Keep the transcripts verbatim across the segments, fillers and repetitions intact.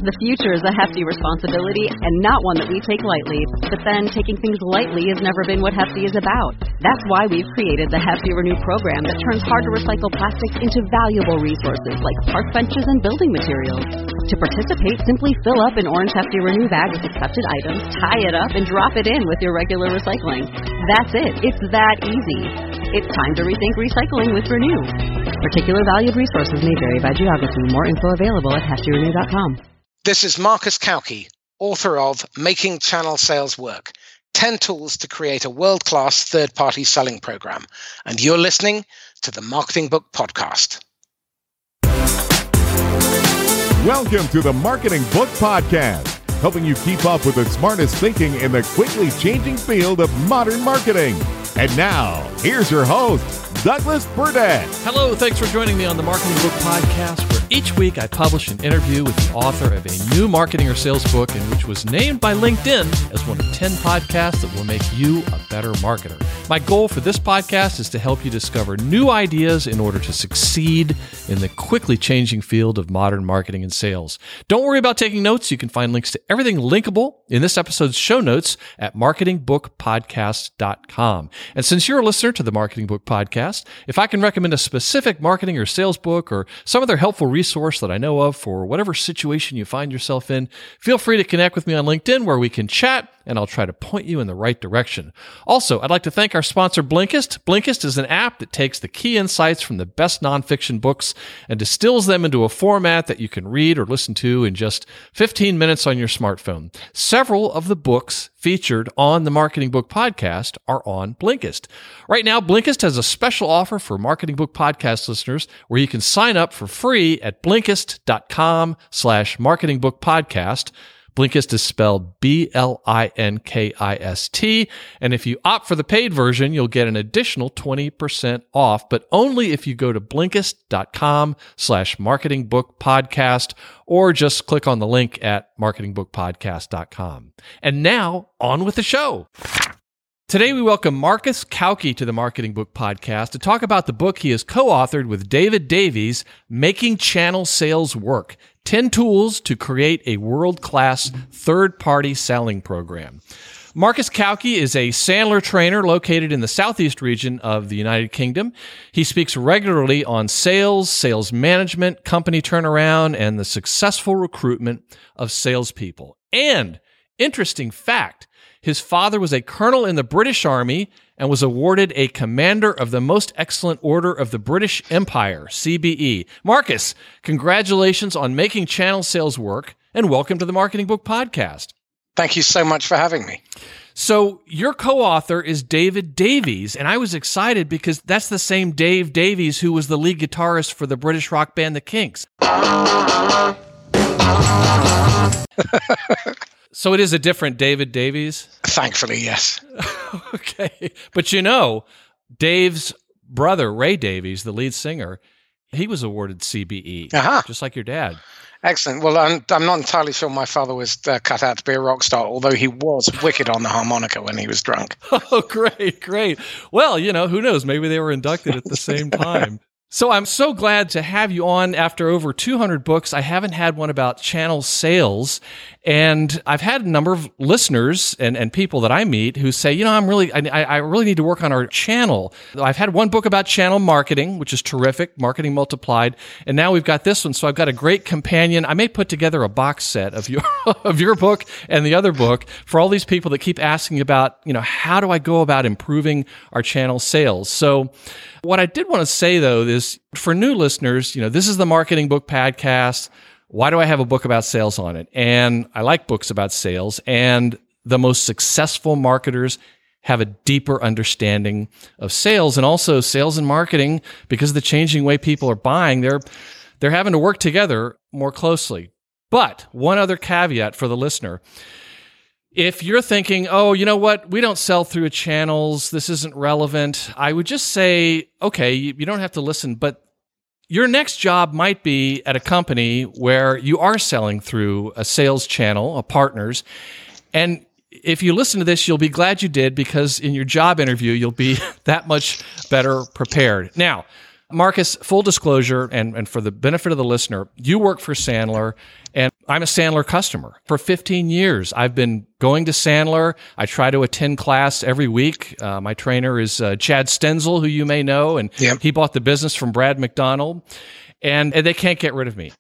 The future is a hefty responsibility and not one that we take lightly. But then, taking things lightly has never been what Hefty is about. That's why we've created the Hefty Renew program that turns hard-to-recycle plastics into valuable resources like park benches and building materials. To participate, simply fill up an orange Hefty Renew bag with accepted items, tie it up, and drop it in with your regular recycling. That's it. It's that easy. It's time to rethink recycling with Renew. Particular valued resources may vary by geography. More info available at hefty renew dot com. This is Marcus Kauke, author of Making Channel Sales Work, ten Tools to Create a World-Class Third-Party Selling Program. And you're listening to the Marketing Book Podcast. Welcome to the Marketing Book Podcast, helping you keep up with the smartest thinking in the quickly changing field of modern marketing. And now, here's your host, Douglas Burdett. Hello, thanks for joining me on the Marketing Book Podcast, where each week I publish an interview with the author of a new marketing or sales book, and which was named by LinkedIn as one of ten podcasts that will make you a better marketer. My goal for this podcast is to help you discover new ideas in order to succeed in the quickly changing field of modern marketing and sales. Don't worry about taking notes. You can find links to everything linkable in this episode's show notes at marketing book podcast dot com. And since you're a listener to the Marketing Book Podcast, if I can recommend a specific marketing or sales book or some other helpful resource that I know of for whatever situation you find yourself in, feel free to connect with me on LinkedIn where we can chat and I'll try to point you in the right direction. Also, I'd like to thank our sponsor, Blinkist. Blinkist is an app that takes the key insights from the best nonfiction books and distills them into a format that you can read or listen to in just fifteen minutes on your smartphone. Several of the books featured on the Marketing Book Podcast are on Blinkist. Right now, Blinkist has a special offer for Marketing Book Podcast listeners where you can sign up for free at blinkist dot com slash marketing book podcast. Blinkist is spelled B L I N K I S T, and if you opt for the paid version, you'll get an additional twenty percent off, but only if you go to blinkist dot com slash marketing book podcast, or just click on the link at marketing book podcast dot com. And now, on with the show. Today, we welcome Marcus Kauke to the Marketing Book Podcast to talk about the book he has co-authored with David Davies, Making Channel Sales Work, ten Tools to Create a World-Class Third-Party Selling Program. Marcus Kauke is a Sandler trainer located in the southeast region of the United Kingdom. He speaks regularly on sales, sales management, company turnaround, and the successful recruitment of salespeople. And, interesting fact, his father was a colonel in the British Army and was awarded a Commander of the Most Excellent Order of the British Empire, C B E. Marcus, congratulations on Making Channel Sales Work, and welcome to the Marketing Book Podcast. Thank you so much for having me. So your co-author is David Davies, and I was excited because that's the same Dave Davies who was the lead guitarist for the British rock band The Kinks. So it is a different David Davies? Thankfully, yes. Okay. But you know, Dave's brother, Ray Davies, the lead singer, he was awarded C B E, uh-huh. just like your dad. Excellent. Well, I'm, I'm not entirely sure my father was uh, cut out to be a rock star, although he was wicked on the harmonica when he was drunk. Oh, great, great. Well, you know, who knows? Maybe they were inducted at the same time. So I'm so glad to have you on after over two hundred books. I haven't had one about channel sales, and I've had a number of listeners and, and people that I meet who say, you know, I'm really, I, I really need to work on our channel. I've had one book about channel marketing, which is terrific, Marketing Multiplied, and now we've got this one. So I've got a great companion. I may put together a box set of your of your book and the other book for all these people that keep asking about, you know, how do I go about improving our channel sales? So what I did want to say, though, is for new listeners, you know, this is the Marketing Book Podcast. Why do I have a book about sales on it? And I like books about sales, and the most successful marketers have a deeper understanding of sales, and also sales and marketing, because of the changing way people are buying, they're they're having to work together more closely. But one other caveat for the listener. If you're thinking, oh, you know what, we don't sell through channels, this isn't relevant, I would just say, okay, you, you don't have to listen, but your next job might be at a company where you are selling through a sales channel, a partners, and if you listen to this, you'll be glad you did, because in your job interview, you'll be that much better prepared. Now, Marcus, full disclosure, and, and for the benefit of the listener, you work for Sandler, and I'm a Sandler customer. For fifteen years, I've been going to Sandler. I try to attend class every week. Uh, my trainer is uh, Chad Stenzel, who you may know, and yep. he bought the business from Brad McDonald. And, and they can't get rid of me.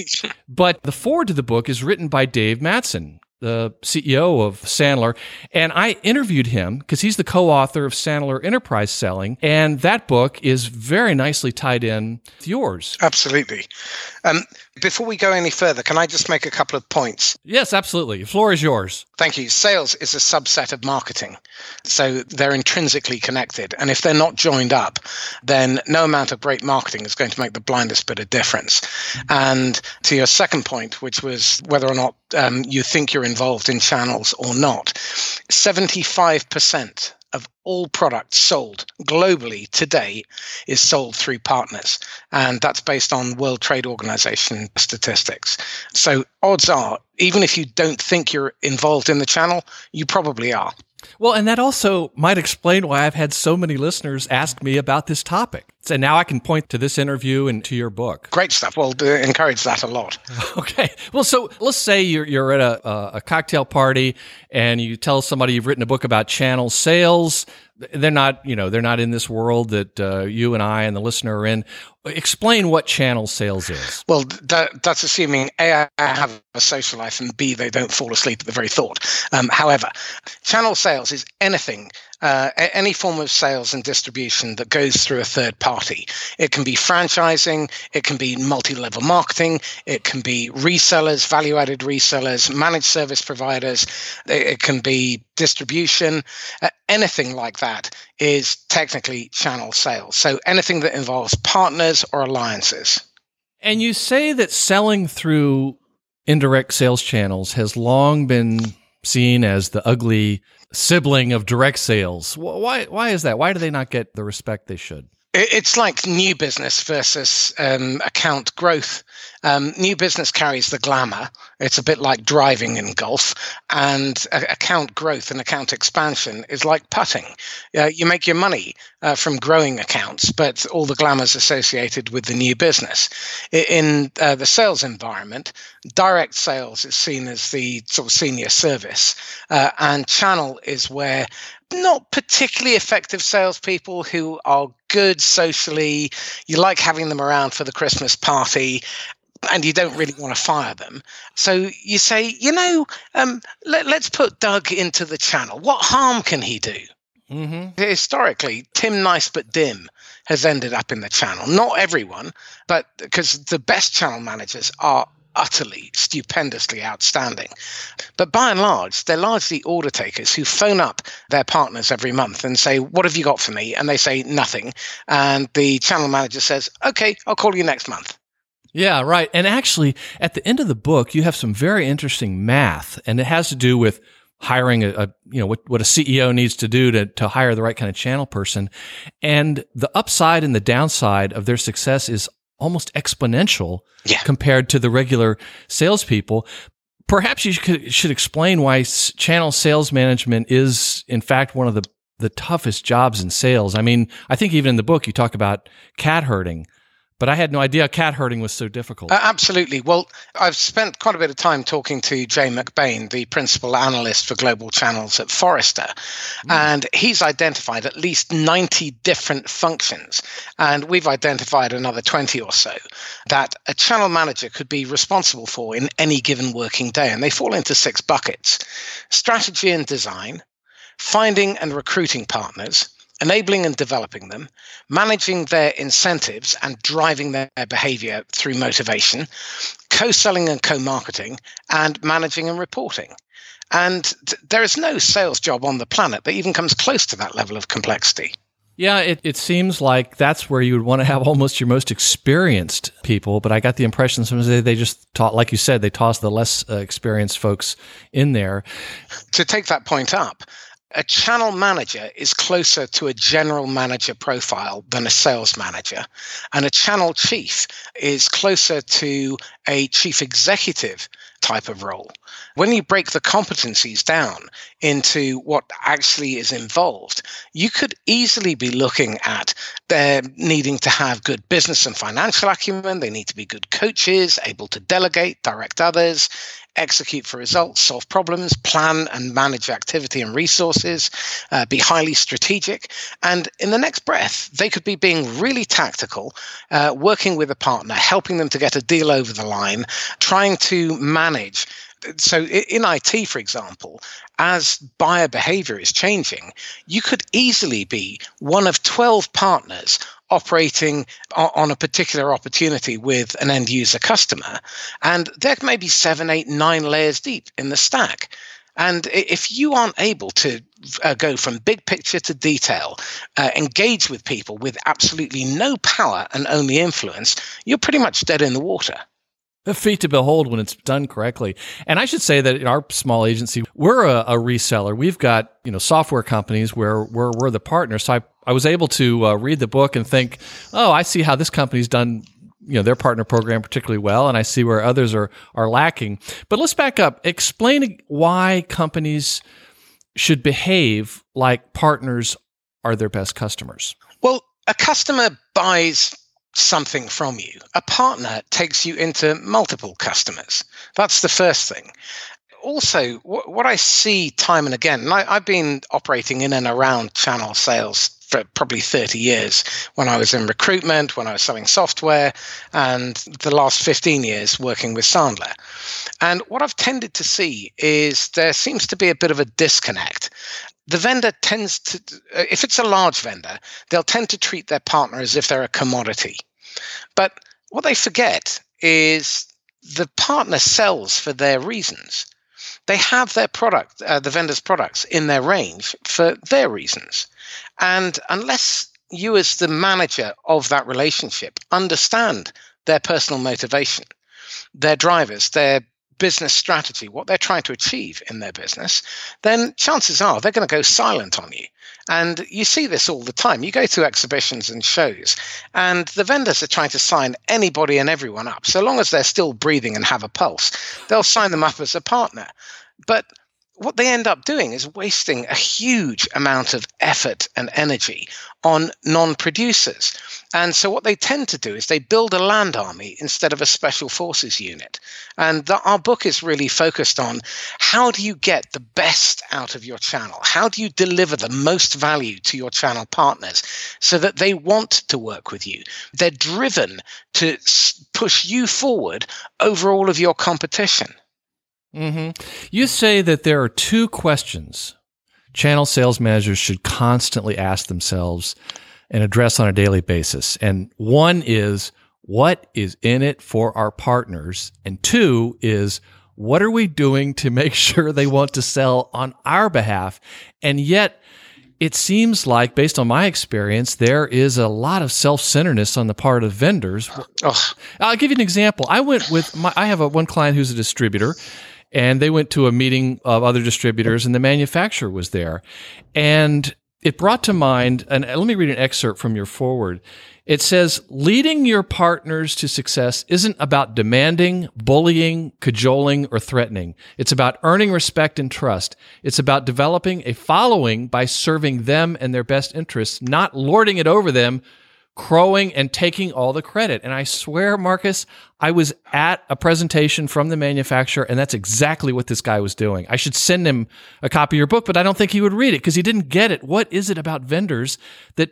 But the foreword to the book is written by Dave Mattson, the C E O of Sandler. And I interviewed him because he's the co-author of Sandler Enterprise Selling. And that book is very nicely tied in with yours. Absolutely. Um, before we go any further, can I just make a couple of points? Yes, absolutely. The floor is yours. Thank you. Sales is a subset of marketing. So they're intrinsically connected. And if they're not joined up, then no amount of great marketing is going to make the blindest bit of difference. And to your second point, which was whether or not um, you think you're involved in channels or not, seventy-five percent of all products sold globally today is sold through partners. And that's based on World Trade Organization statistics. So odds are, even if you don't think you're involved in the channel, you probably are. Well, and that also might explain why I've had so many listeners ask me about this topic. So now I can point to this interview and to your book. Great stuff. Well, uh, encourage that a lot. Okay. Well, so let's say you're you're at a, a cocktail party and you tell somebody you've written a book about channel sales. They're not, you know, they're not in this world that uh, you and I and the listener are in. Explain what channel sales is. Well, that, that's assuming A, I have a social life, and B, they don't fall asleep at the very thought. Um, however, channel sales is anything, uh, any form of sales and distribution that goes through a third party. It can be franchising, it can be multi-level marketing, it can be resellers, value-added resellers, managed service providers, it, it can be distribution. Uh, anything like that is technically channel sales. So anything that involves partners or alliances. And you say that selling through indirect sales channels has long been seen as the ugly sibling of direct sales. Why, why is that? Why do they not get the respect they should? It's like new business versus um, account growth. Um, new business carries the glamour. It's a bit like driving in golf. And uh, account growth and account expansion is like putting. Uh, you make your money uh, from growing accounts, but all the glamour is associated with the new business. In uh, the sales environment, direct sales is seen as the sort of senior service. Uh, and channel is where not particularly effective salespeople who are good socially, you like having them around for the Christmas party, and you don't really want to fire them. So you say, you know, um, let, let's put Doug into the channel. What harm can he do? Mm-hmm. Historically, Tim Nice but Dim has ended up in the channel. Not everyone, but because the best channel managers are utterly, stupendously outstanding. But by and large, they're largely order takers who phone up their partners every month and say, what have you got for me? And they say nothing. And the channel manager says, okay, I'll call you next month. Yeah, right. And actually, at the end of the book, you have some very interesting math, and it has to do with hiring a, a you know, what, what a C E O needs to do to, to hire the right kind of channel person. And the upside and the downside of their success is almost exponential yeah. compared to the regular salespeople. Perhaps you should, should explain why channel sales management is, in fact, one of the, the toughest jobs in sales. I mean, I think even in the book you talk about cat herding, but I had no idea cat herding was so difficult. Uh, absolutely. Well, I've spent quite a bit of time talking to Jay McBain, the principal analyst for global channels at Forrester, mm. and he's identified at least ninety different functions, and we've identified another twenty or so that a channel manager could be responsible for in any given working day, and they fall into six buckets: strategy and design, finding and recruiting partners, enabling and developing them, managing their incentives and driving their behavior through motivation, co-selling and co-marketing, and managing and reporting. And th- there is no sales job on the planet that even comes close to that level of complexity. Yeah, it, it seems like that's where you would want to have almost your most experienced people, but I got the impression sometimes they, they just taught, like you said, they toss the less uh, experienced folks in there. To take that point up, a channel manager is closer to a general manager profile than a sales manager. And a channel chief is closer to a chief executive type of role. When you break the competencies down into what actually is involved, you could easily be looking at their needing to have good business and financial acumen. They need to be good coaches, able to delegate, direct others, execute for results, solve problems, plan and manage activity and resources, uh, be highly strategic. And in the next breath, they could be being really tactical, uh, working with a partner, helping them to get a deal over the line, trying to manage. So in I T, for example, as buyer behavior is changing, you could easily be one of twelve partners operating on a particular opportunity with an end user customer. And there may be seven, eight, nine layers deep in the stack. And if you aren't able to uh, go from big picture to detail, uh, engage with people with absolutely no power and only influence, you're pretty much dead in the water. A feat to behold when it's done correctly. And I should say that in our small agency, we're a, a reseller. We've got, you know, software companies where we're, we're the partner. So I, I was able to uh, read the book and think, oh, I see how this company's done, you know, their partner program particularly well, and I see where others are are lacking. But let's back up. Explain why companies should behave like partners are their best customers. Well, a customer buys something from you. A partner takes you into multiple customers. That's the first thing. Also, wh- what I see time and again, and I, I've been operating in and around channel sales for probably thirty years, when I was in recruitment, when I was selling software, and the last fifteen years working with Sandler. And what I've tended to see is there seems to be a bit of a disconnect. The vendor tends to, if it's a large vendor, they'll tend to treat their partner as if they're a commodity. But what they forget is the partner sells for their reasons. They have their product, uh, the vendor's products in their range for their reasons. And unless you as the manager of that relationship understand their personal motivation, their drivers, their business strategy, what they're trying to achieve in their business, then chances are they're going to go silent on you. And you see this all the time. You go to exhibitions and shows, and the vendors are trying to sign anybody and everyone up. So long as they're still breathing and have a pulse, they'll sign them up as a partner. But what they end up doing is wasting a huge amount of effort and energy on non-producers. And so what they tend to do is they build a land army instead of a special forces unit. And the, our book is really focused on how do you get the best out of your channel? How do you deliver the most value to your channel partners so that they want to work with you? They're driven to push you forward over all of your competition. Mm-hmm. You say that there are two questions channel sales managers should constantly ask themselves and address on a daily basis. And one is, what is in it for our partners? And two is, what are we doing to make sure they want to sell on our behalf? And yet, it seems like, based on my experience, there is a lot of self-centeredness on the part of vendors. Ugh. I'll give you an example. I went with my, I have a one client who's a distributor, and they went to a meeting of other distributors, and the manufacturer was there. And it brought to mind, and let me read an excerpt from your foreword. It says, leading your partners to success isn't about demanding, bullying, cajoling, or threatening. It's about earning respect and trust. It's about developing a following by serving them and their best interests, not lording it over them, crowing and taking all the credit. And I swear, Marcus, I was at a presentation from the manufacturer, and that's exactly what this guy was doing. I should send him a copy of your book, but I don't think he would read it because he didn't get it. What is it about vendors that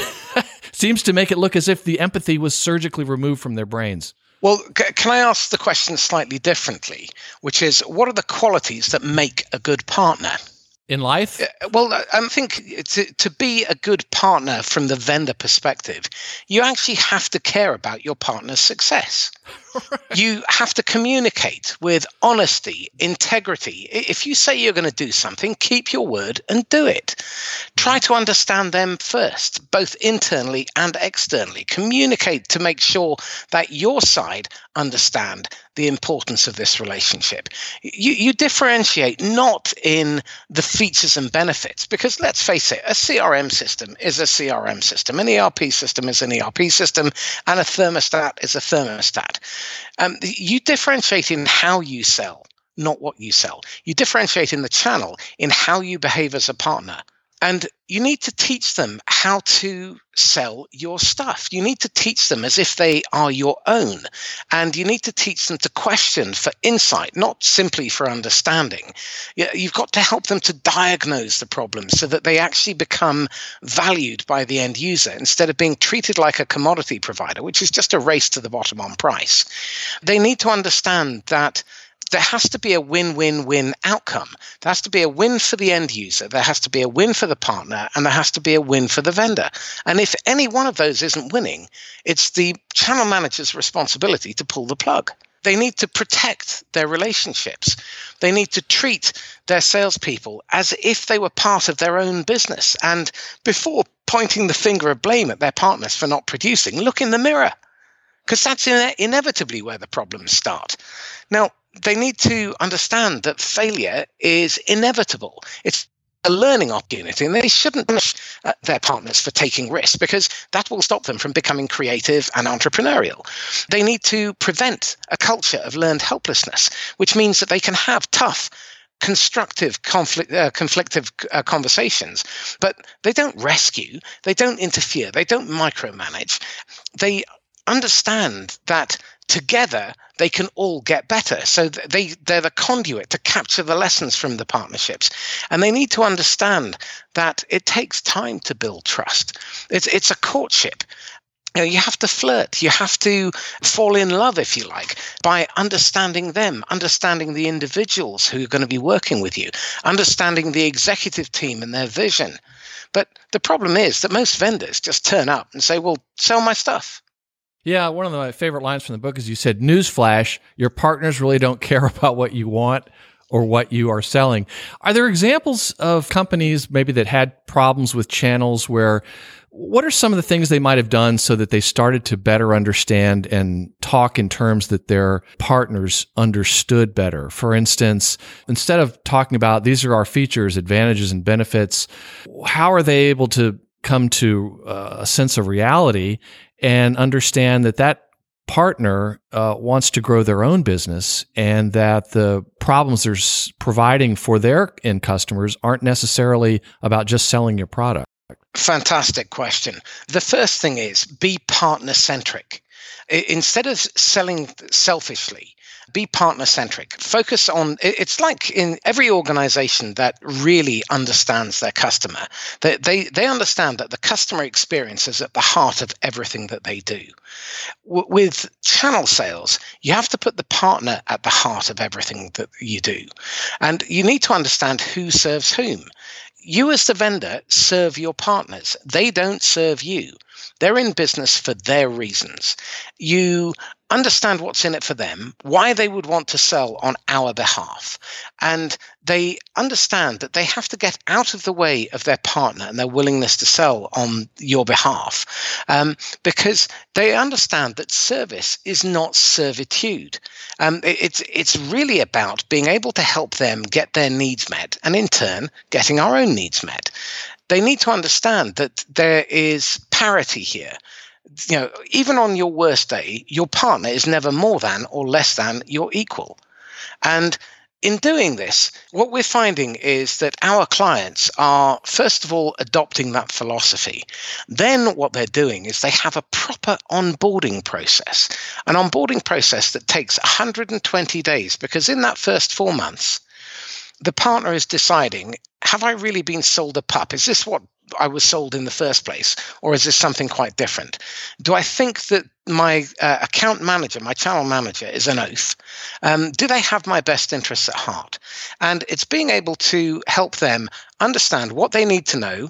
seems to make it look as if the empathy was surgically removed from their brains? Well, c- can I ask the question slightly differently, which is, what are the qualities that make a good partner? In life? Well, I think to, to be a good partner from the vendor perspective, you actually have to care about your partner's success. Right. You have to communicate with honesty, integrity. If you say you're going to do something, keep your word and do it. Try to understand them first, both internally and externally. Communicate to make sure that your side understand the importance of this relationship. You, you differentiate not in the features and benefits, because let's face it, a C R M system is a C R M system, an E R P system is an E R P system, and a thermostat is a thermostat. Um, you differentiate in how you sell, not what you sell. You differentiate in the channel in how you behave as a partner. And you need to teach them how to sell your stuff. You need to teach them as if they are your own. And you need to teach them to question for insight, not simply for understanding. You've got to help them to diagnose the problem so that they actually become valued by the end user instead of being treated like a commodity provider, which is just a race to the bottom on price. They need to understand that there has to be a win-win-win outcome. There has to be a win for the end user, there has to be a win for the partner, and there has to be a win for the vendor. And if any one of those isn't winning, it's the channel manager's responsibility to pull the plug. They need to protect their relationships. They need to treat their salespeople as if they were part of their own business. And before pointing the finger of blame at their partners for not producing, look in the mirror, because that's ine- inevitably where the problems start. Now, they need to understand that failure is inevitable. It's a learning opportunity, and they shouldn't punish uh, their partners for taking risks, because that will stop them from becoming creative and entrepreneurial. They need to prevent a culture of learned helplessness, which means that they can have tough, constructive, conflict, uh, conflictive uh, conversations, but they don't rescue, they don't interfere, they don't micromanage. They understand that together they can all get better. So they, they're the conduit to capture the lessons from the partnerships. And they need to understand that it takes time to build trust. It's, it's a courtship. You know, you have to flirt. You have to fall in love, if you like, by understanding them, understanding the individuals who are going to be working with you, understanding the executive team and their vision. But the problem is that most vendors just turn up and say, well, sell my stuff. Yeah, one of my favorite lines from the book is you said, newsflash, your partners really don't care about what you want or what you are selling. Are there examples of companies maybe that had problems with channels where, what are some of the things they might have done so that they started to better understand and talk in terms that their partners understood better? For instance, instead of talking about these are our features, advantages, and benefits, how are they able to come to uh, a sense of reality and understand that that partner uh, wants to grow their own business and that the problems they're s- providing for their end customers aren't necessarily about just selling your product? Fantastic question. The first thing is be partner-centric. I- instead of selling selfishly, be partner-centric. Focus on, it's like in every organization that really understands their customer, they, they, they understand that the customer experience is at the heart of everything that they do. W- with channel sales, you have to put the partner at the heart of everything that you do. And you need to understand who serves whom. You as the vendor serve your partners. They don't serve you. They're in business for their reasons. You understand what's in it for them, why they would want to sell on our behalf. And they understand that they have to get out of the way of their partner and their willingness to sell on your behalf, um, because they understand that service is not servitude. Um, it, it's, it's really about being able to help them get their needs met and in turn getting our own needs met. They need to understand that there is parity here. You know, even on your worst day, your partner is never more than or less than your equal. And in doing this, what we're finding is that our clients are, first of all, adopting that philosophy. Then what they're doing is they have a proper onboarding process, an onboarding process that takes one hundred twenty days, because in that first four months, the partner is deciding, have I really been sold a pup? Is this what I was sold in the first place? Or is this something quite different? Do I think that my uh, account manager, my channel manager is an oaf? Um, do they have my best interests at heart? And it's being able to help them understand what they need to know,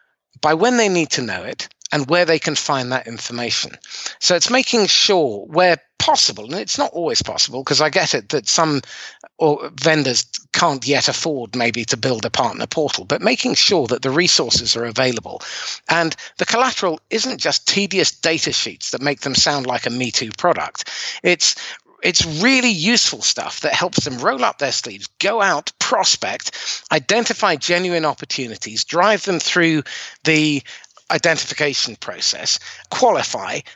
by when they need to know it, and where they can find that information. So it's making sure where possible, and it's not always possible, because I get it that some or vendors can't yet afford maybe to build a partner portal, but making sure that the resources are available. And the collateral isn't just tedious data sheets that make them sound like a Me Too product. It's It's really useful stuff that helps them roll up their sleeves, go out, prospect, identify genuine opportunities, drive them through the identification process, qualify,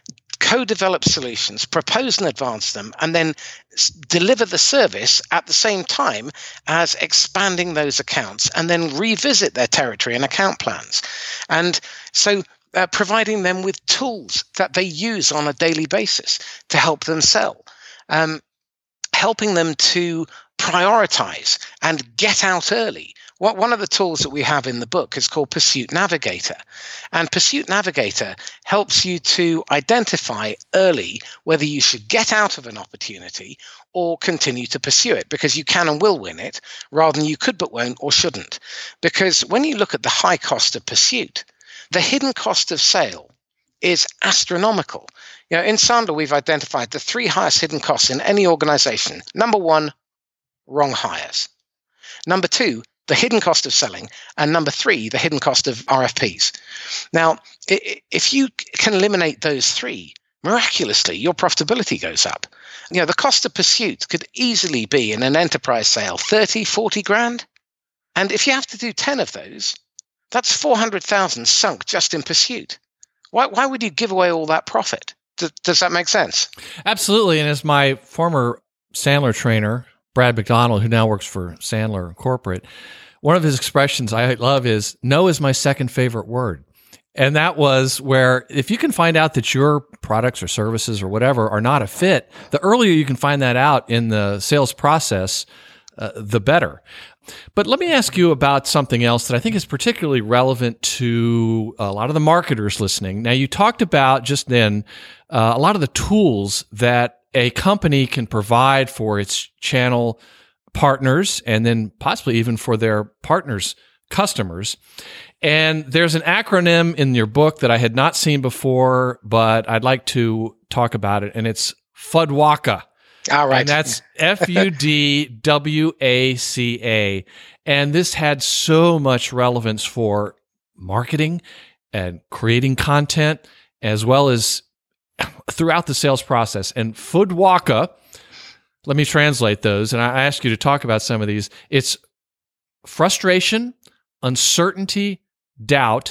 co-develop solutions, propose and advance them, and then s- deliver the service at the same time as expanding those accounts, and then revisit their territory and account plans. And so uh, providing them with tools that they use on a daily basis to help them sell, um, helping them to prioritize and get out early. What, one of the tools that we have in the book is called Pursuit Navigator. And Pursuit Navigator helps you to identify early whether you should get out of an opportunity or continue to pursue it, because you can and will win it rather than you could but won't or shouldn't. Because when you look at the high cost of pursuit, the hidden cost of sale is astronomical. You know, in Sandler, we've identified the three highest hidden costs in any organization. Number one, wrong hires. Number two, the hidden cost of selling. And number three, the hidden cost of R F Ps. Now, if you can eliminate those three, miraculously, your profitability goes up. You know, the cost of pursuit could easily be in an enterprise sale, thirty, forty grand. And if you have to do ten of those, that's four hundred thousand sunk just in pursuit. Why, why would you give away all that profit? D- does that make sense? Absolutely. And as my former Sandler trainer, Brad McDonald, who now works for Sandler Corporate, one of his expressions I love is, no is my second favorite word. And that was where if you can find out that your products or services or whatever are not a fit, the earlier you can find that out in the sales process, uh, the better. But let me ask you about something else that I think is particularly relevant to a lot of the marketers listening. Now, you talked about just then uh, a lot of the tools that a company can provide for its channel partners and then possibly even for their partners' customers. And there's an acronym in your book that I had not seen before, but I'd like to talk about it, and it's FUDWACA. All right. And that's F U D W A C A. And this had so much relevance for marketing and creating content, as well as throughout the sales process. And FUDWACA, let me translate those, and I ask you to talk about some of these. It's frustration, uncertainty, doubt,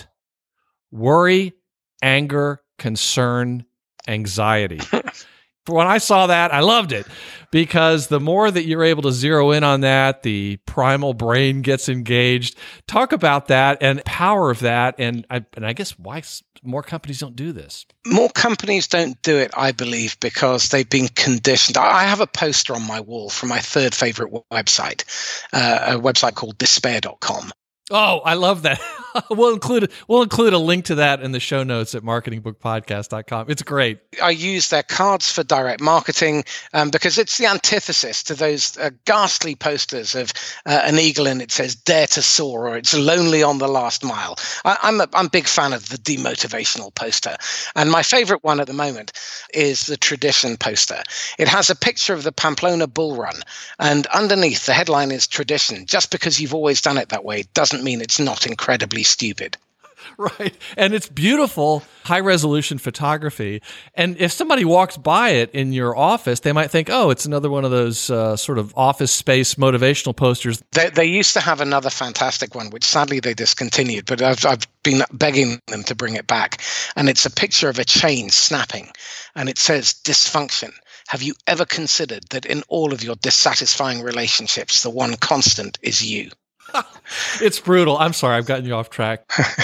worry, anger, concern, anxiety. When I saw that, I loved it, because the more that you're able to zero in on that, the primal brain gets engaged. Talk about that and power of that, and I, and I guess why more companies don't do this. More companies don't do it, I believe, because they've been conditioned. I have a poster on my wall from my third favorite website, uh, a website called despair dot com. Oh, I love that. we'll include we'll include a link to that in the show notes at marketing book podcast dot com. It's great. I use their cards for direct marketing um, because it's the antithesis to those uh, ghastly posters of uh, an eagle and it says "Dare to soar" or "It's lonely on the last mile." I, I'm a I'm a big fan of the demotivational poster, and my favorite one at the moment is the tradition poster. It has a picture of the Pamplona Bull Run, and underneath the headline is "Tradition." Just because you've always done it that way doesn't mean it's not incredibly stupid. Right. And it's beautiful, high resolution photography. And if somebody walks by it in your office, they might think, oh, it's another one of those uh, sort of office space motivational posters. They, they used to have another fantastic one, which sadly they discontinued, but I've, I've been begging them to bring it back. And it's a picture of a chain snapping, and it says dysfunction. Have you ever considered that in all of your dissatisfying relationships, the one constant is you? It's brutal. I'm sorry, I've gotten you off track.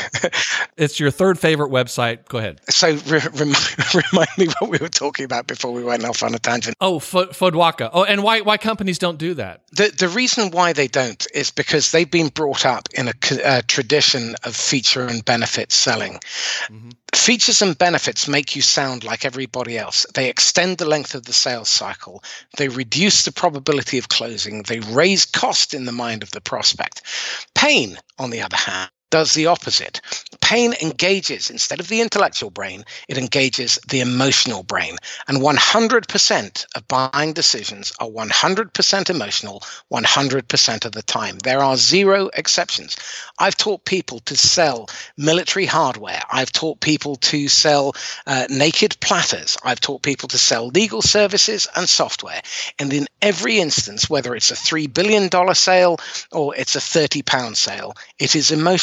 It's your third favorite website. Go ahead. So re- remind, remind me what we were talking about before we went off on a tangent. Oh, F- FUDWACA. Oh, and why why companies don't do that? The the reason why they don't is because they've been brought up in a, a tradition of feature and benefit selling. Mm-hmm. Features and benefits make you sound like everybody else. They extend the length of the sales cycle. They reduce the probability of closing. They raise cost in the mind of the prospect. Pain, on the other hand, does the opposite. Pain engages, instead of the intellectual brain, it engages the emotional brain. And one hundred percent of buying decisions are one hundred percent emotional, one hundred percent of the time. There are zero exceptions. I've taught people to sell military hardware. I've taught people to sell uh, naked platters. I've taught people to sell legal services and software. And in every instance, whether it's a three billion dollars sale or it's a thirty pound sale, it is emotion.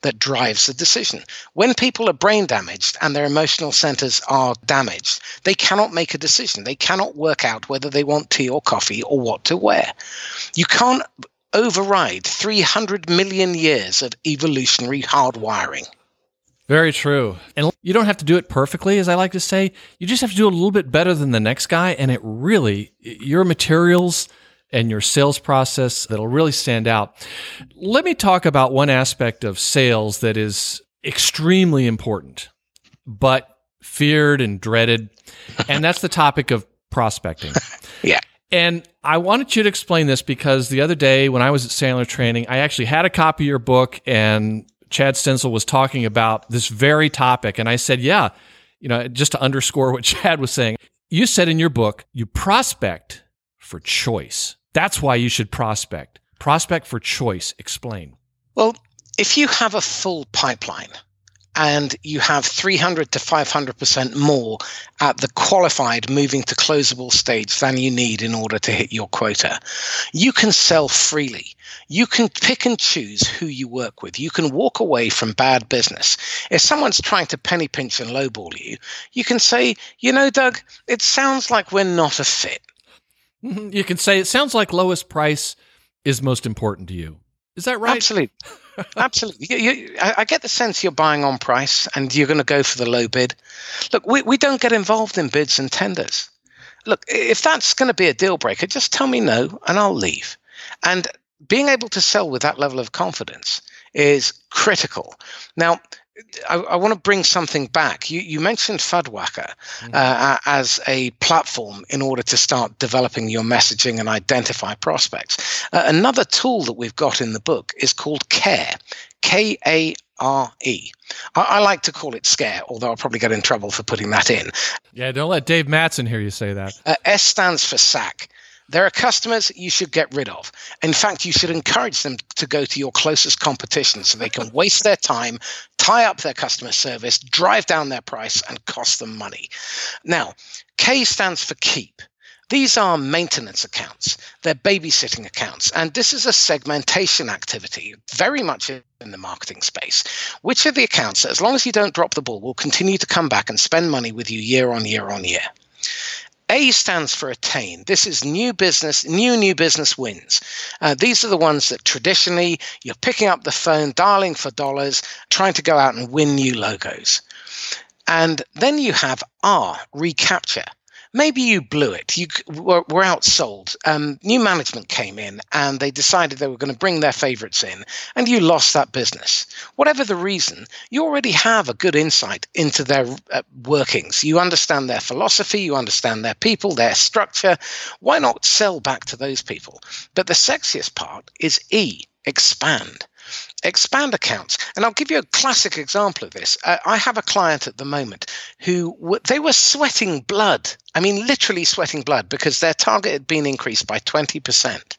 that drives the decision. When people are brain damaged and their emotional centers are damaged, they cannot make a decision. They cannot work out whether they want tea or coffee or what to wear. You can't override three hundred million years of evolutionary hardwiring. Very true. And you don't have to do it perfectly, as I like to say. You just have to do it a little bit better than the next guy. And it really, your materials and your sales process, that'll really stand out. Let me talk about one aspect of sales that is extremely important, but feared and dreaded. And that's the topic of prospecting. Yeah. And I wanted you to explain this because the other day when I was at Sandler Training, I actually had a copy of your book, and Chad Stencil was talking about this very topic. And I said, yeah, you know, just to underscore what Chad was saying, you said in your book, you prospect for choice. That's why you should prospect. Prospect for choice. Explain. Well, if you have a full pipeline and you have three hundred to five hundred percent more at the qualified moving to closable stage than you need in order to hit your quota, you can sell freely. You can pick and choose who you work with. You can walk away from bad business. If someone's trying to penny pinch and lowball you, you can say, you know, Doug, it sounds like we're not a fit. You can say, it sounds like lowest price is most important to you. Is that right? Absolutely. Absolutely. You, you, I, I get the sense you're buying on price and you're going to go for the low bid. Look, we, we don't get involved in bids and tenders. Look, if that's going to be a deal breaker, just tell me no and I'll leave. And being able to sell with that level of confidence is critical. Now, I, I want to bring something back. You, you mentioned Fudwacker uh, as a platform in order to start developing your messaging and identify prospects. Uh, another tool that we've got in the book is called CARE, K A R E. I, I like to call it SCARE, although I'll probably get in trouble for putting that in. Yeah, don't let Dave Mattson hear you say that. Uh, S stands for S A C. There are customers you should get rid of. In fact, you should encourage them to go to your closest competition so they can waste their time, tie up their customer service, drive down their price, and cost them money. Now, K stands for keep. These are maintenance accounts. They're babysitting accounts. And this is a segmentation activity, very much in the marketing space. Which are the accounts that, as long as you don't drop the ball, will continue to come back and spend money with you year on year on year? A stands for attain. This is new business, new, new business wins. Uh, these are the ones that traditionally you're picking up the phone, dialing for dollars, trying to go out and win new logos. And then you have R, recapture. Maybe you blew it. You were, were outsold. Um, new management came in and they decided they were going to bring their favorites in and you lost that business. Whatever the reason, you already have a good insight into their uh, workings. You understand their philosophy. You understand their people, their structure. Why not sell back to those people? But the sexiest part is E, expand. Expand accounts. And I'll give you a classic example of this. Uh, I have a client at the moment who w- they were sweating blood. I mean, literally sweating blood because their target had been increased by twenty percent.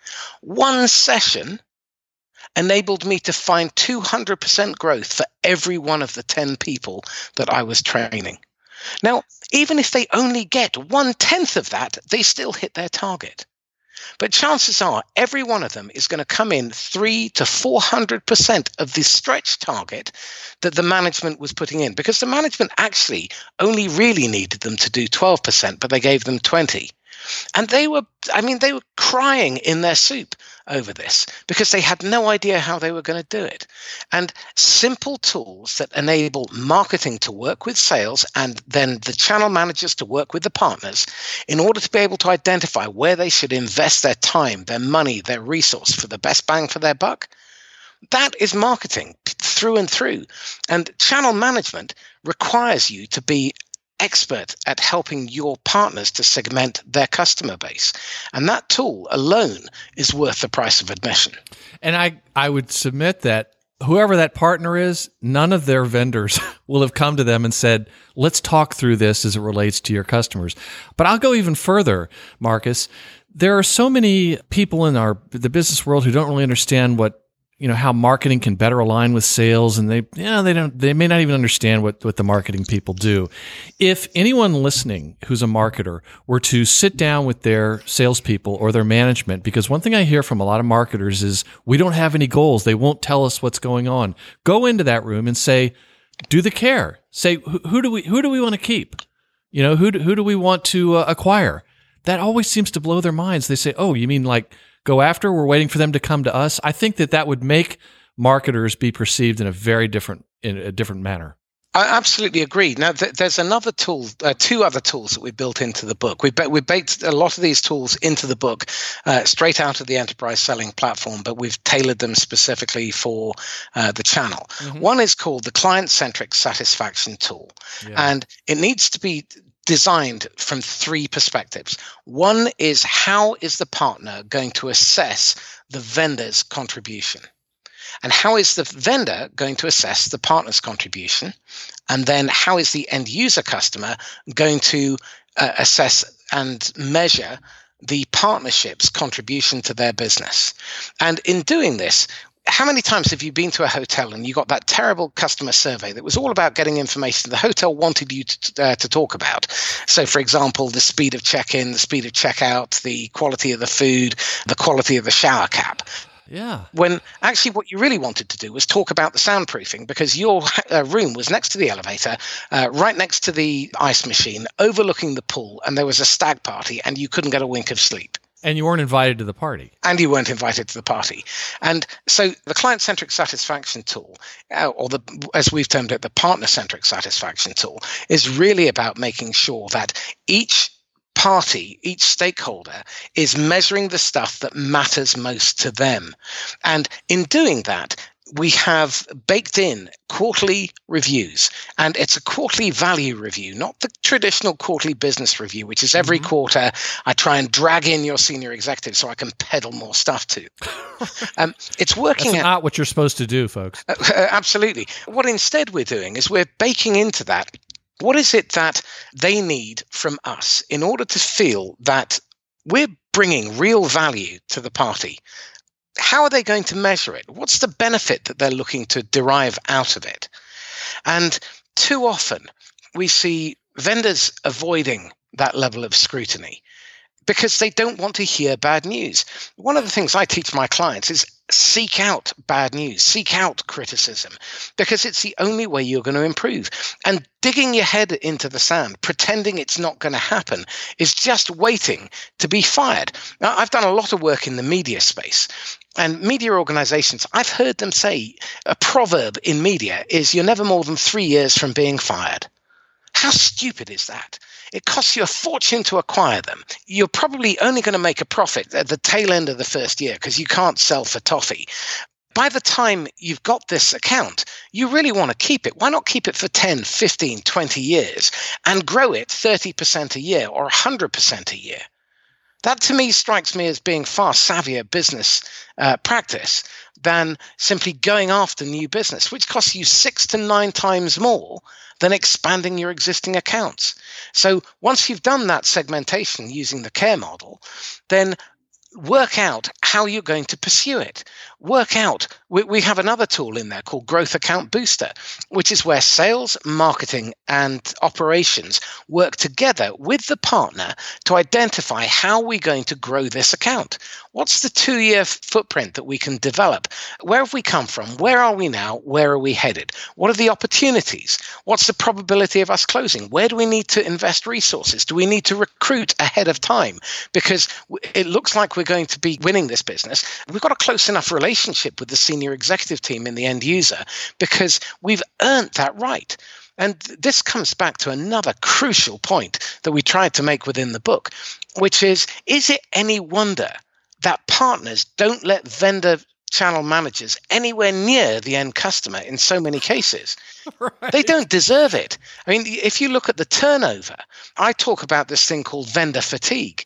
One session enabled me to find two hundred percent growth for every one of the ten people that I was training. Now, even if they only get one tenth of that, they still hit their target. But chances are every one of them is going to come in three to four hundred percent of the stretch target that the management was putting in, because the management actually only really needed them to do twelve percent, but they gave them twenty. And they were, I mean, they were crying in their soup over this because they had no idea how they were going to do it. And simple tools that enable marketing to work with sales and then the channel managers to work with the partners in order to be able to identify where they should invest their time, their money, their resource for the best bang for their buck. That is marketing through and through. And channel management requires you to be expert at helping your partners to segment their customer base. And that tool alone is worth the price of admission. And I, I would submit that whoever that partner is, none of their vendors will have come to them and said, let's talk through this as it relates to your customers. But I'll go even further, Marcus. There are so many people in our the business world who don't really understand what you know, how marketing can better align with sales, and they, yeah, they don't, they may not even understand what, what the marketing people do. If anyone listening who's a marketer were to sit down with their salespeople or their management, because one thing I hear from a lot of marketers is we don't have any goals. They won't tell us what's going on. Go into that room and say, do the care. Say, who, who do we, who do we want to keep? You know, who do, who do we want to uh, acquire? That always seems to blow their minds. They say, oh, you mean like go after? We're waiting for them to come to us. I think that that would make marketers be perceived in a very different, in a different manner. I absolutely agree. Now, th- there's another tool, uh, two other tools that we built into the book. We ba- we baked a lot of these tools into the book uh, straight out of the enterprise selling platform, but we've tailored them specifically for uh, the channel. Mm-hmm. One is called the client-centric satisfaction tool, yeah. and it needs to be designed from three perspectives. One is, how is the partner going to assess the vendor's contribution? And how is the vendor going to assess the partner's contribution? And then how is the end user customer going to uh, assess and measure the partnership's contribution to their business? And in doing this, how many times have you been to a hotel and you got that terrible customer survey that was all about getting information the hotel wanted you to, uh, to talk about? So, for example, the speed of check-in, the speed of checkout, the quality of the food, the quality of the shower cap. Yeah. When actually what you really wanted to do was talk about the soundproofing, because your uh, room was next to the elevator, uh, right next to the ice machine, overlooking the pool, and there was a stag party and you couldn't get a wink of sleep. And you weren't invited to the party. And you weren't invited to the party. And so the client-centric satisfaction tool, uh, or the, as we've termed it, the partner-centric satisfaction tool, is really about making sure that each party, each stakeholder is measuring the stuff that matters most to them. And in doing that, we have baked in quarterly reviews, and it's a quarterly value review, not the traditional quarterly business review, which is every mm-hmm. quarter I try and drag in your senior executive so I can peddle more stuff to. um, it's working That's out. not what you're supposed to do, folks. Uh, uh, absolutely. What instead we're doing is we're baking into that, what is it that they need from us in order to feel that we're bringing real value to the party? How are they going to measure it? What's the benefit that they're looking to derive out of it? And too often we see vendors avoiding that level of scrutiny because they don't want to hear bad news. One of the things I teach my clients is seek out bad news, seek out criticism, because it's the only way you're going to improve. And digging your head into the sand, pretending it's not going to happen, is just waiting to be fired. Now, I've done a lot of work in the media space. And media organizations, I've heard them say a proverb in media is you're never more than three years from being fired. How stupid is that? It costs you a fortune to acquire them. You're probably only going to make a profit at the tail end of the first year because you can't sell for toffee. By the time you've got this account, you really want to keep it. Why not keep it for ten, fifteen, twenty years and grow it thirty percent a year or one hundred percent a year? That to me strikes me as being far savvier business uh, practice than simply going after new business, which costs you six to nine times more than expanding your existing accounts. So once you've done that segmentation using the care model, then work out how you're going to pursue it. Work out, we, we have another tool in there called Growth Account Booster, which is where sales, marketing, and operations work together with the partner to identify how we're going to grow this account. What's the two-year footprint that we can develop? Where have we come from? Where are we now? Where are we headed? What are the opportunities? What's the probability of us closing? Where do we need to invest resources? Do we need to recruit ahead of time? Because it looks like we're going to be winning this business. We've got a close enough relationship with the senior executive team and the end user because we've earned that right. And this comes back to another crucial point that we tried to make within the book, which is, is it any wonder that partners don't let vendor channel managers anywhere near the end customer in so many cases? Right. They don't deserve it. I mean, if you look at the turnover, I talk about this thing called vendor fatigue.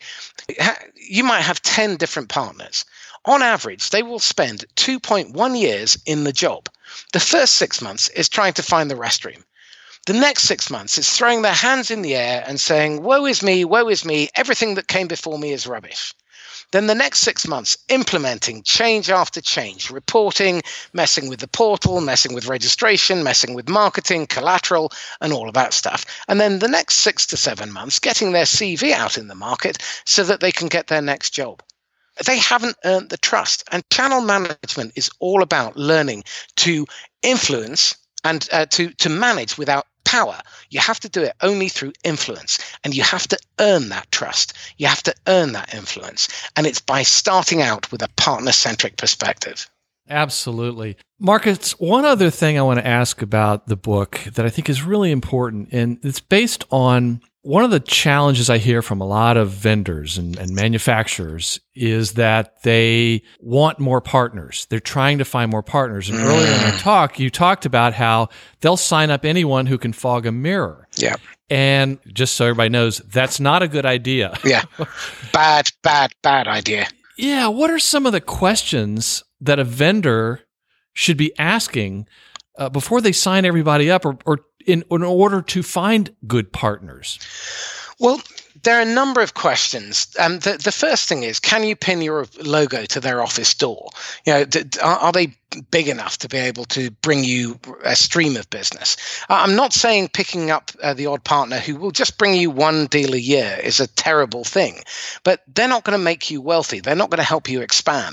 You might have ten different partners. On average, they will spend two point one years in the job. The first six months is trying to find the restroom. The next six months is throwing their hands in the air and saying, woe is me, woe is me, everything that came before me is rubbish. Then the next six months, implementing change after change, reporting, messing with the portal, messing with registration, messing with marketing, collateral, and all of that stuff. And then the next six to seven months, getting their C V out in the market so that they can get their next job. They haven't earned the trust. And channel management is all about learning to influence and uh, to, to manage without power. You have to do it only through influence, and you have to earn that trust. You have to earn that influence. And it's by starting out with a partner-centric perspective. Absolutely. Marcus, one other thing I want to ask about the book that I think is really important, and it's based on one of the challenges I hear from a lot of vendors and, and manufacturers is that they want more partners. They're trying to find more partners. And earlier in our talk, you talked about how they'll sign up anyone who can fog a mirror. Yeah. And just so everybody knows, that's not a good idea. Yeah. Bad, bad, bad idea. Yeah. What are some of the questions that a vendor should be asking uh, before they sign everybody up, or, or in, in order to find good partners? Well, there are a number of questions. Um, the, the first thing is, can you pin your logo to their office door? You know, d- are, are they big enough to be able to bring you a stream of business? Uh, I'm not saying picking up uh, the odd partner who will just bring you one deal a year is a terrible thing, but they're not going to make you wealthy. They're not going to help you expand.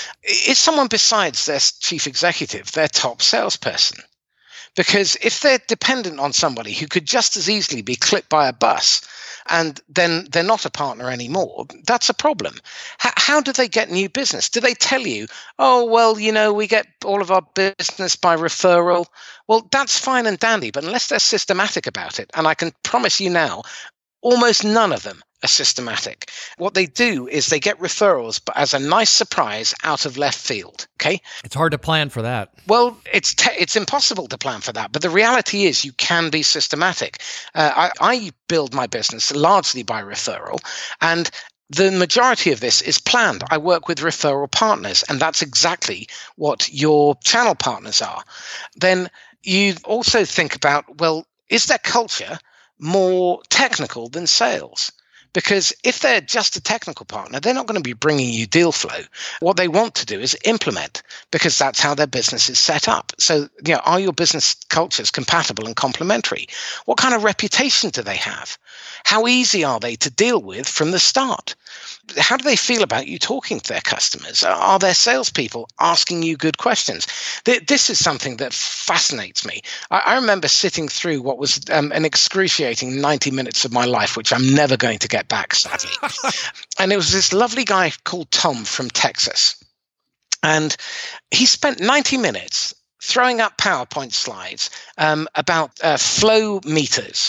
Is someone besides their chief executive their top salesperson? Because if they're dependent on somebody who could just as easily be clipped by a bus, and then they're not a partner anymore, that's a problem. H- how do they get new business? Do they tell you, oh, well, you know, we get all of our business by referral? Well, that's fine and dandy, but unless they're systematic about it, and I can promise you now, almost none of them are systematic. What they do is they get referrals, but as a nice surprise out of left field. Okay, it's hard to plan for that. Well, it's te- it's impossible to plan for that. But the reality is, you can be systematic. Uh, I, I build my business largely by referral, and the majority of this is planned. I work with referral partners, and that's exactly what your channel partners are. Then you also think about, well, is their culture more technical than sales? Because if they're just a technical partner, they're not going to be bringing you deal flow. What they want to do is implement, because that's how their business is set up. So, you know, are your business cultures compatible and complementary? What kind of reputation do they have? How easy are they to deal with from the start? How do they feel about you talking to their customers? Are their salespeople asking you good questions? This is something that fascinates me. I remember sitting through what was um, an excruciating ninety minutes of my life, which I'm never going to get back, sadly. And it was this lovely guy called Tom from Texas. And he spent ninety minutes throwing up PowerPoint slides um, about uh, flow meters.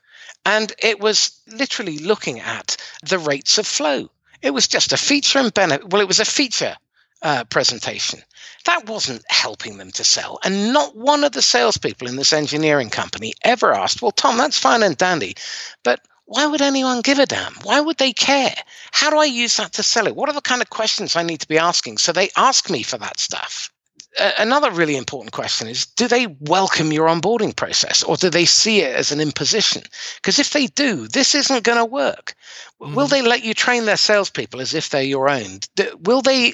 And it was literally looking at the rates of flow. It was just a feature and benefit. Well, it was a feature uh, presentation. That wasn't helping them to sell. And not one of the salespeople in this engineering company ever asked, well, Tom, that's fine and dandy, but why would anyone give a damn? Why would they care? How do I use that to sell it? What are the kind of questions I need to be asking? So they ask me for that stuff. Uh, another really important question is, do they welcome your onboarding process, or do they see it as an imposition? Because if they do, this isn't going to work. Mm-hmm. Will they let you train their salespeople as if they're your own? D- will they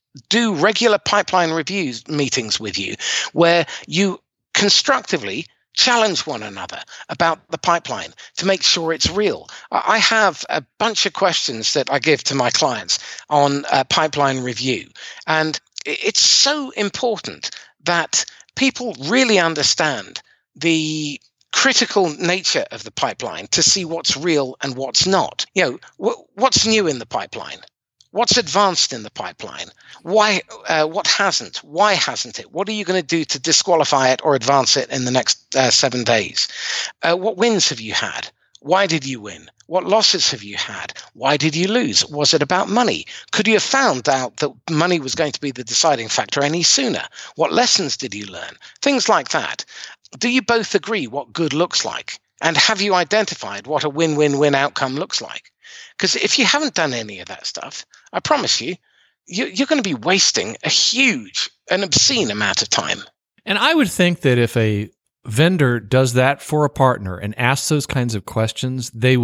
do regular pipeline reviews meetings with you where you constructively challenge one another about the pipeline to make sure it's real? I have a bunch of questions that I give to my clients on uh, pipeline review, and it's so important that people really understand the critical nature of the pipeline to see what's real and what's not. You know, wh- what's new in the pipeline? What's advanced in the pipeline? Why? Uh, what hasn't? Why hasn't it? What are you going to do to disqualify it or advance it in the next uh, seven days? Uh, what wins have you had? Why did you win? What losses have you had? Why did you lose? Was it about money? Could you have found out that money was going to be the deciding factor any sooner? What lessons did you learn? Things like that. Do you both agree what good looks like? And have you identified what a win-win-win outcome looks like? Because if you haven't done any of that stuff, I promise you, you're going to be wasting a huge, an obscene amount of time. And I would think that if a vendor does that for a partner and asks those kinds of questions, they would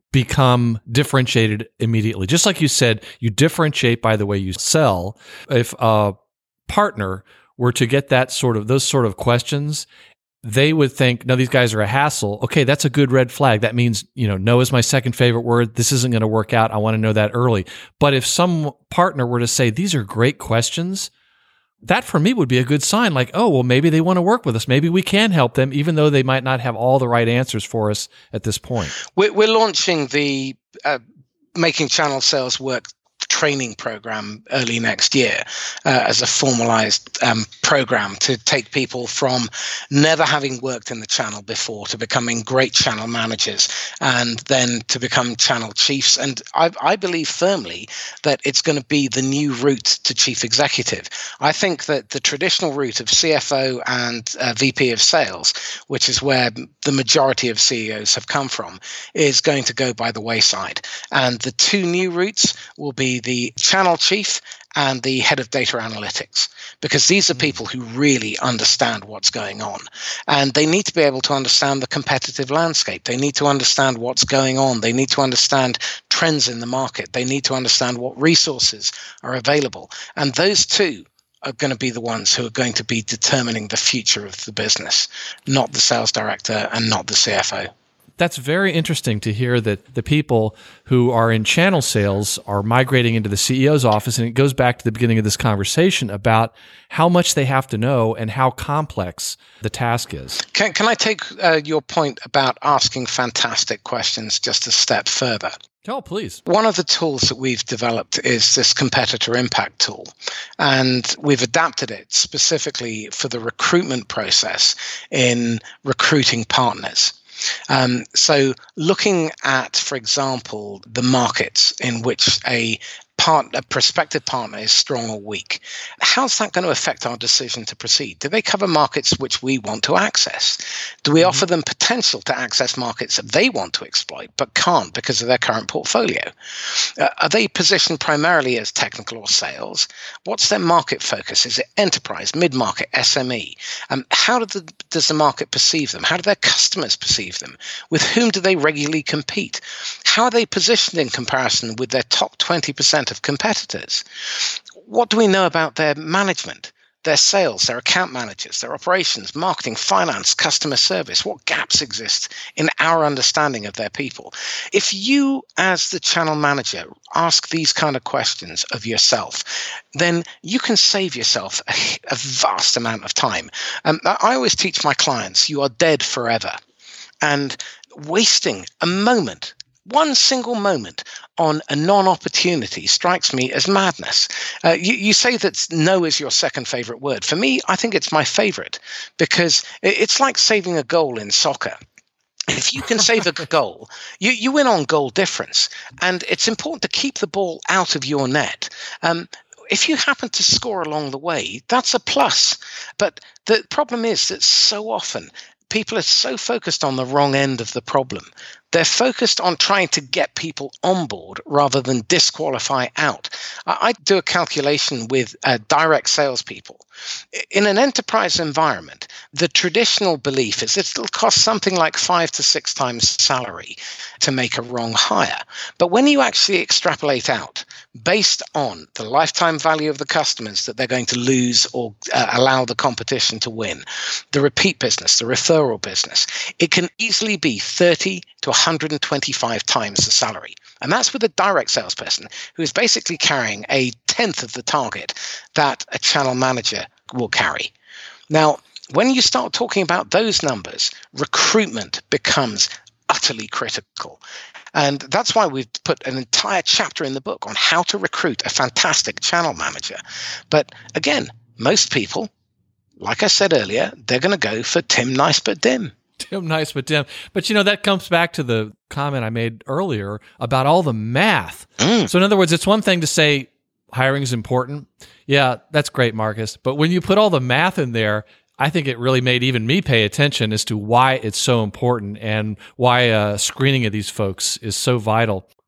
become differentiated immediately. Just like you said, you differentiate by the way you sell. If a partner were to get that sort of those sort of questions, they would think, no, these guys are a hassle. Okay, that's a good red flag. That means, you know, no is my second favorite word. This isn't going to work out. I want to know that early. But if some partner were to say, these are great questions, that for me would be a good sign. Like, oh, well, maybe they want to work with us. Maybe we can help them, even though they might not have all the right answers for us at this point. We're, we're launching the uh, Making Channel Sales Work training program early next year uh, as a formalized um, program to take people from never having worked in the channel before to becoming great channel managers and then to become channel chiefs. And I, I believe firmly that it's going to be the new route to chief executive. I think that the traditional route of C F O and uh, V P of sales, which is where the majority of C E Os have come from, is going to go by the wayside. And the two new routes will be the channel chief and the head of data analytics, because these are people who really understand what's going on. And they need to be able to understand the competitive landscape. They need to understand what's going on. They need to understand trends in the market. They need to understand what resources are available. And those two are going to be the ones who are going to be determining the future of the business, not the sales director and not the C F O. That's very interesting to hear that the people who are in channel sales are migrating into the C E O's office. And it goes back to the beginning of this conversation about how much they have to know and how complex the task is. Can, can I take uh, your point about asking fantastic questions just a step further? Oh, please. One of the tools that we've developed is this competitor impact tool, and we've adapted it specifically for the recruitment process in recruiting partners. Um, so looking at, for example, the markets in which a Part, a prospective partner is strong or weak, how's that going to affect our decision to proceed? Do they cover markets which we want to access? Do we mm-hmm. offer them potential to access markets that they want to exploit but can't because of their current portfolio? Uh, are they positioned primarily as technical or sales? What's their market focus? Is it enterprise, mid-market, S M E? Um, how do the, does the market perceive them? How do their customers perceive them? With whom do they regularly compete? How are they positioned in comparison with their top twenty percent of competitors? What do we know about their management, their sales, their account managers, their operations, marketing, finance, customer service? What gaps exist in our understanding of their people? If you, as the channel manager, ask these kind of questions of yourself, then you can save yourself a, a vast amount of time. Um, I always teach my clients, you are dead forever. And wasting a moment, one single moment on a non-opportunity strikes me as madness. Uh, you, you say that no is your second favorite word. For me, I think it's my favorite because it's like saving a goal in soccer. If you can save a goal, you, you win on goal difference. And it's important to keep the ball out of your net. Um, If you happen to score along the way, that's a plus. But the problem is that so often people are so focused on the wrong end of the problem. They're focused on trying to get people on board rather than disqualify out. I do a calculation with uh, direct salespeople. In an enterprise environment, the traditional belief is it'll cost something like five to six times salary to make a wrong hire. But when you actually extrapolate out based on the lifetime value of the customers that they're going to lose or uh, allow the competition to win, the repeat business, the referral business, it can easily be thirty to one hundred twenty-five times the salary. And that's with a direct salesperson who is basically carrying a tenth of the target that a channel manager will carry. Now, when you start talking about those numbers, recruitment becomes utterly critical. And that's why we've put an entire chapter in the book on how to recruit a fantastic channel manager. But again, most people, like I said earlier, they're going to go for Tim Nice but Dim. Tim Nice but Dim. But, you know, that comes back to the comment I made earlier about all the math. Mm. So in other words, it's one thing to say hiring is important. Yeah, that's great, Marcus. But when you put all the math in there, I think it really made even me pay attention as to why it's so important and why uh, screening of these folks is so vital.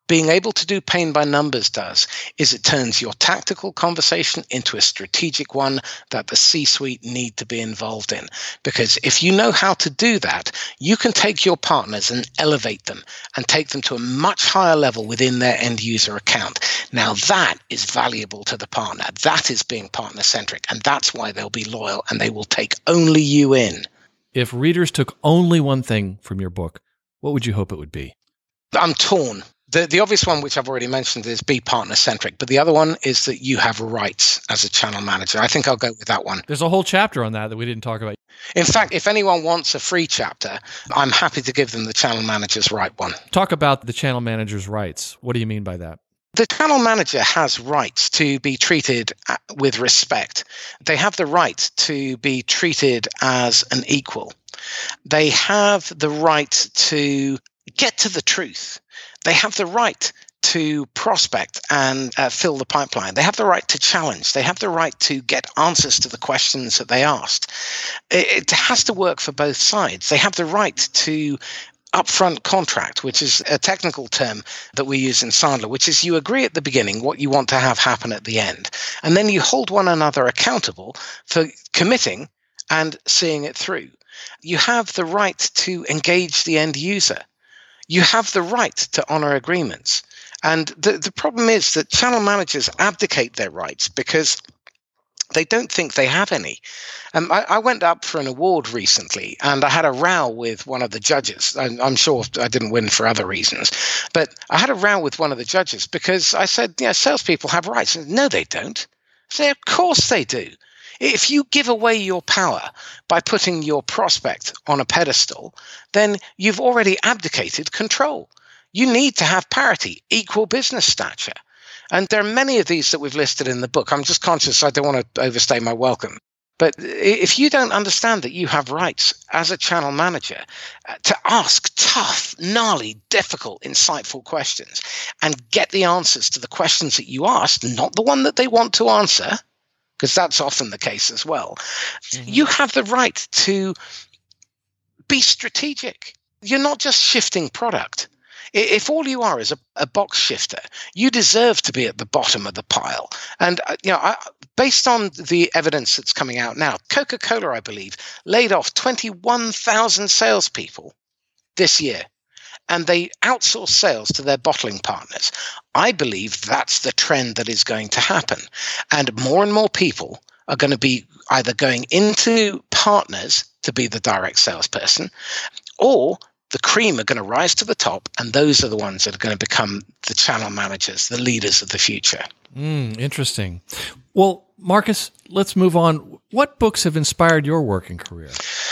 being able to do pain by numbers does is it turns your tactical conversation into a strategic one that the C-suite need to be involved in. Because if you know how to do that, you can take your partners and elevate them and take them to a much higher level within their end user account. Now that is valuable to the partner. That is being partner-centric, and that's why they'll be loyal and they will take only you in. If readers took only one thing from your book, what would you hope it would be? I'm torn. The, the obvious one, which I've already mentioned, is be partner-centric. But the other one is that you have rights as a channel manager. I think I'll go with that one. There's a whole chapter on that that we didn't talk about. In fact, if anyone wants a free chapter, I'm happy to give them the channel manager's right one. Talk about the channel manager's rights. What do you mean by that? The channel manager has rights to be treated with respect. They have the right to be treated as an equal. They have the right to get to the truth. They have the right to prospect and uh, fill the pipeline. They have the right to challenge. They have the right to get answers to the questions that they asked. It, it has to work for both sides. They have the right to upfront contract, which is a technical term that we use in Sandler, which is you agree at the beginning what you want to have happen at the end. And then you hold one another accountable for committing and seeing it through. You have the right to engage the end user. You have the right to honor agreements. And the, the problem is that channel managers abdicate their rights because they don't think they have any. Um, I, I went up for an award recently and I had a row with one of the judges. I'm, I'm sure I didn't win for other reasons, but I had a row with one of the judges because I said, yeah, salespeople have rights. And, no, they don't. I said, of course they do. If you give away your power by putting your prospect on a pedestal, then you've already abdicated control. You need to have parity, equal business stature. And there are many of these that we've listed in the book. I'm just conscious I don't want to overstay my welcome. But if you don't understand that you have rights as a channel manager to ask tough, gnarly, difficult, insightful questions and get the answers to the questions that you asked, not the one that they want to answer, because that's often the case as well, mm-hmm. You have the right to be strategic. You're not just shifting product. If all you are is a, a box shifter, you deserve to be at the bottom of the pile. And uh, you know, I, based on the evidence that's coming out now, Coca-Cola, I believe, laid off twenty-one thousand salespeople this year, and they outsource sales to their bottling partners. I believe that's the trend that is going to happen. And more and more people are going to be either going into partners to be the direct salesperson, or the cream are going to rise to the top, and those are the ones that are going to become the channel managers, the leaders of the future. Mm, interesting. Well, Marcus, let's move on. What books have inspired your working career?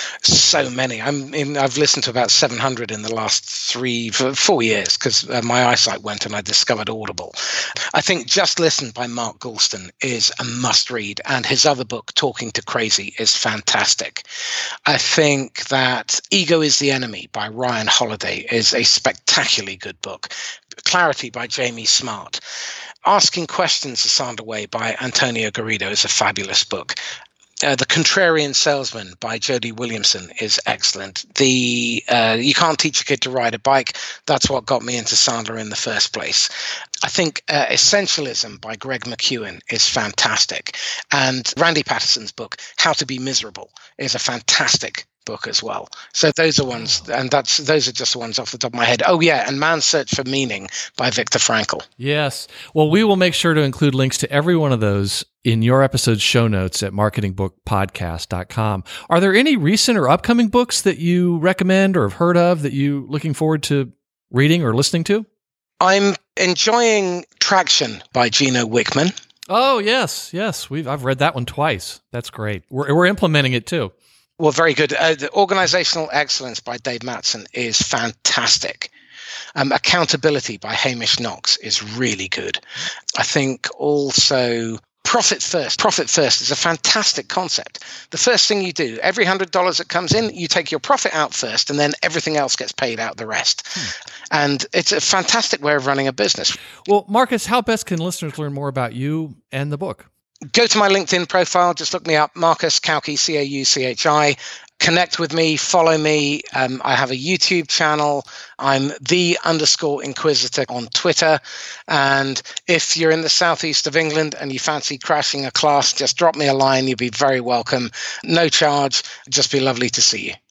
So many. I'm in, I've listened to about seven hundred in the last three, four years because uh, my eyesight went and I discovered Audible. I think Just Listen by Mark Goulston is a must read, and his other book, Talking to Crazy, is fantastic. I think that Ego is the Enemy by Ryan Holiday is a spectacularly good book. Clarity by Jamie Smart. Asking Questions the Sandler Way by Antonio Garrido is a fabulous book. Uh, the Contrarian Salesman by Jody Williamson is excellent. The uh, You Can't Teach a Kid to Ride a Bike, that's what got me into Sandler in the first place. I think uh, Essentialism by Greg McKeown is fantastic. And Randy Patterson's book, How to Be Miserable, is a fantastic book as well. So those are ones, and that's those are just the ones off the top of my head. Oh yeah, and Man's Search for Meaning by Viktor Frankl. Yes. Well, we will make sure to include links to every one of those in your episode's show notes at marketing book podcast dot com. Are there any recent or upcoming books that you recommend or have heard of that you looking forward to reading or listening to? I'm enjoying Traction by Gino Wickman. Oh, yes. Yes. We've I've read that one twice. That's great. We're we're implementing it too. Well, very good. Uh, the Organizational Excellence by Dave Matson is fantastic. Um, Accountability by Hamish Knox is really good. I think also Profit First. Profit First is a fantastic concept. The first thing you do, every one hundred dollars that comes in, you take your profit out first, and then everything else gets paid out the rest. Hmm. And it's a fantastic way of running a business. Well, Marcus, how best can listeners learn more about you and the book? Go to my LinkedIn profile. Just look me up, Marcus Cauchi, C A U C H I. connect with me, follow me. Um, I have a YouTube channel. I'm the underscore Inquisitor on Twitter. And if you're in the southeast of England and you fancy crashing a class, just drop me a line. You'll be very welcome. No charge. Just be lovely to see you.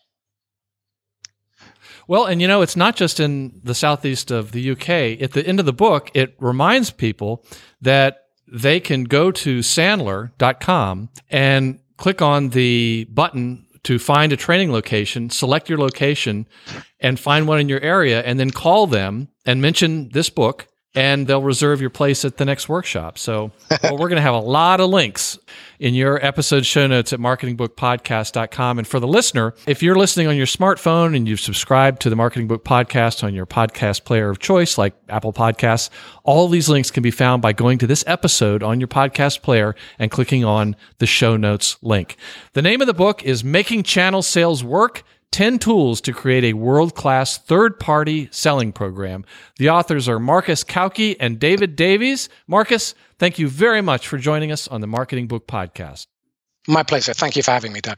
Well, and you know, it's not just in the southeast of the U K. At the end of the book, it reminds people that they can go to Sandler dot com and click on the button to find a training location, select your location, and find one in your area, and then call them and mention this book, and they'll reserve your place at the next workshop. So well, we're going to have a lot of links in your episode show notes at marketing book podcast dot com. And for the listener, if you're listening on your smartphone and you've subscribed to the Marketing Book Podcast on your podcast player of choice, like Apple Podcasts, all these links can be found by going to this episode on your podcast player and clicking on the show notes link. The name of the book is Making Channel Sales Work, ten Tools to Create a World-Class Third-Party Selling Program. The authors are Marcus Kauke and David Davies. Marcus, thank you very much for joining us on the Marketing Book Podcast. My pleasure. Thank you for having me, Doug.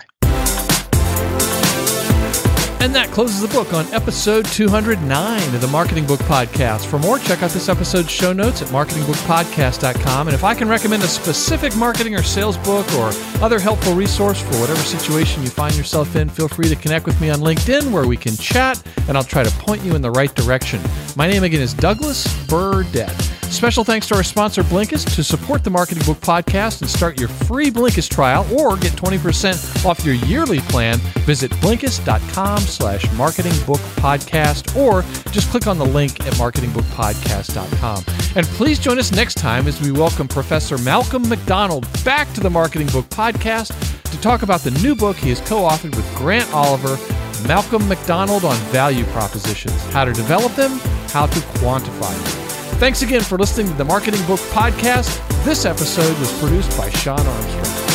And that closes the book on episode two hundred nine of the Marketing Book Podcast. For more, check out this episode's show notes at marketing book podcast dot com. And if I can recommend a specific marketing or sales book or other helpful resource for whatever situation you find yourself in, feel free to connect with me on LinkedIn where we can chat, and I'll try to point you in the right direction. My name again is Douglas Burdett. Special thanks to our sponsor, Blinkist. To support the Marketing Book Podcast and start your free Blinkist trial or get twenty percent off your yearly plan, visit blinkist dot com slash marketing book podcast, or just click on the link at marketing book podcast dot com. And please join us next time as we welcome Professor Malcolm McDonald back to the Marketing Book Podcast to talk about the new book he has co-authored with Grant Oliver, Malcolm McDonald on Value Propositions, How to Develop Them, How to Quantify Them. Thanks again for listening to the Marketing Book Podcast. This episode was produced by Sean Armstrong.